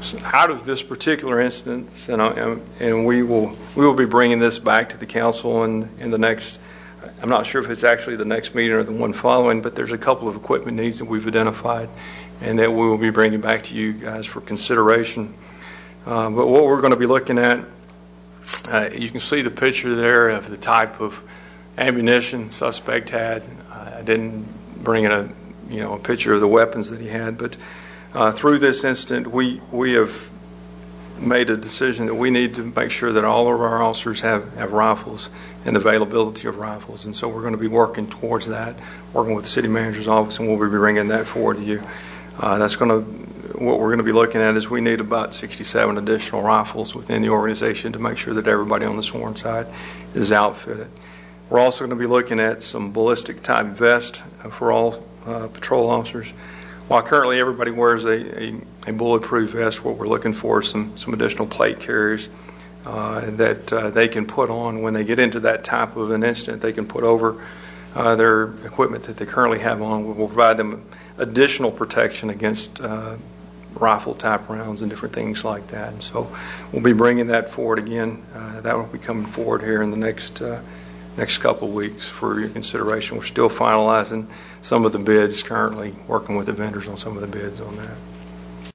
out of this particular instance, and we will be bringing this back to the council in the next. I'm not sure if it's actually the next meeting or the one following, but there's a couple of equipment needs that we've identified, and that we will be bringing back to you guys for consideration. But what we're going to be looking at, you can see the picture there of the type of ammunition suspect had. I didn't bring in a picture of the weapons that he had, but through this incident, we have made a decision that we need to make sure that all of our officers have rifles and availability of rifles, and so we're going to be working towards that, working with the city manager's office, and we'll be bringing that forward to you. What we're going to be looking at is we need about 67 additional rifles within the organization to make sure that everybody on the sworn side is outfitted. We're also going to be looking at some ballistic type vest for all patrol officers. While currently everybody wears a bulletproof vest, what we're looking for is some additional plate carriers that they can put on when they get into that type of an incident. They can put over their equipment that they currently have on. We'll provide them additional protection against rifle type rounds and different things like that. And so we'll be bringing that forward again. That will be coming forward here in the next couple of weeks for your consideration. We're still finalizing some of the bids currently, working with the vendors on some of the bids on that.